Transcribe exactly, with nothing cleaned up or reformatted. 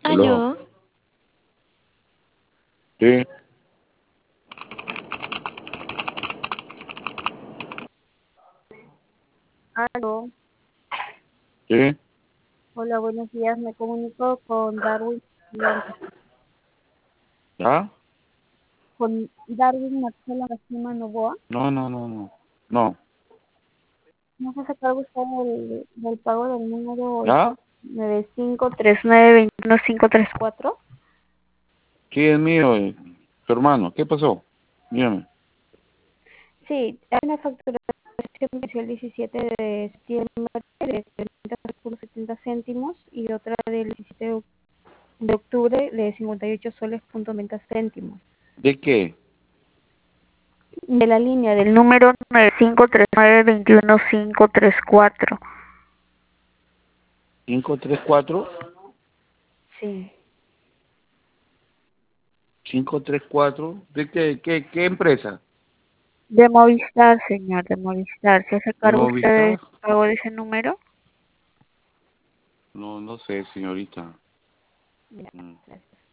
Aló. Aló, Sí, Aló, sí. hola, buenos días. Me comunico con Darwin, Marcela- ¿Ya? con Darwin Marcela Gacima Novoa. No, no, no, no. No. ¿No se hace cargo usted del, del pago del número ¿Ya? nueve cinco tres nueve dos uno cinco tres cuatro? Sí, es mío, eh, su hermano. ¿Qué pasó? Dígame. Sí, hay una facturación que inició el diecisiete de septiembre de treinta soles setenta céntimos y otra del diecisiete de de octubre de cincuenta y ocho soles punto noventa céntimos. ¿De qué? De la línea del número nueve cinco tres nueve dos uno cinco tres cuatro. ¿Cinco tres cuatro? Sí. ¿Cinco tres cuatro? ¿De qué, qué, qué empresa? De Movistar, señor, de Movistar. ¿Se hace ¿De cargo usted del Movistar? pago de ese número? No, no sé, señorita. Ya, Mm. gracias.